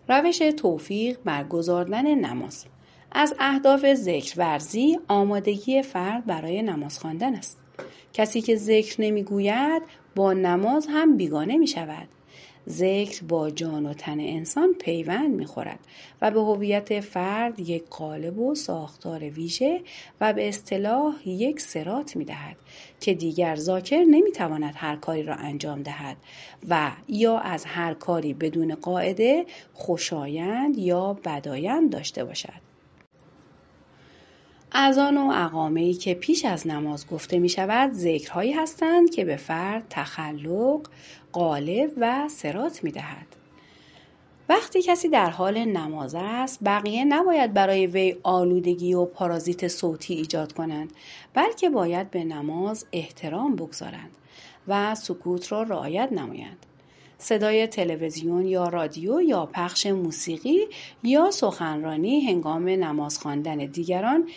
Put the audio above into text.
روش توفیق برگزاردن نماز. از اهداف ذکر ورزی آمادگی فرد برای نماز خواندن است. کسی که ذکر نمیگوید با نماز هم بیگانه می شود. ذکر با جان و تن انسان پیوند می‌خورد و به هویت فرد یک قالب و ساختار ویژه و به اصطلاح یک صراط می‌دهد که دیگر ذاکر نمی‌تواند هر کاری را انجام دهد و یا از هر کاری بدون قاعده خوشایند یا بدایند داشته باشد. اذان و اقامه‌ای که پیش از نماز گفته می شود ذکرهایی هستند که به فرد تخلق، قالب و صراط می دهد. وقتی کسی در حال نماز است، بقیه نباید برای وی آلودگی و پارازیت صوتی ایجاد کنند، بلکه باید به نماز احترام بگذارند و سکوت را رعایت نمایند. صدای تلویزیون یا رادیو یا پخش موسیقی یا سخنرانی هنگام نماز خواندن دیگران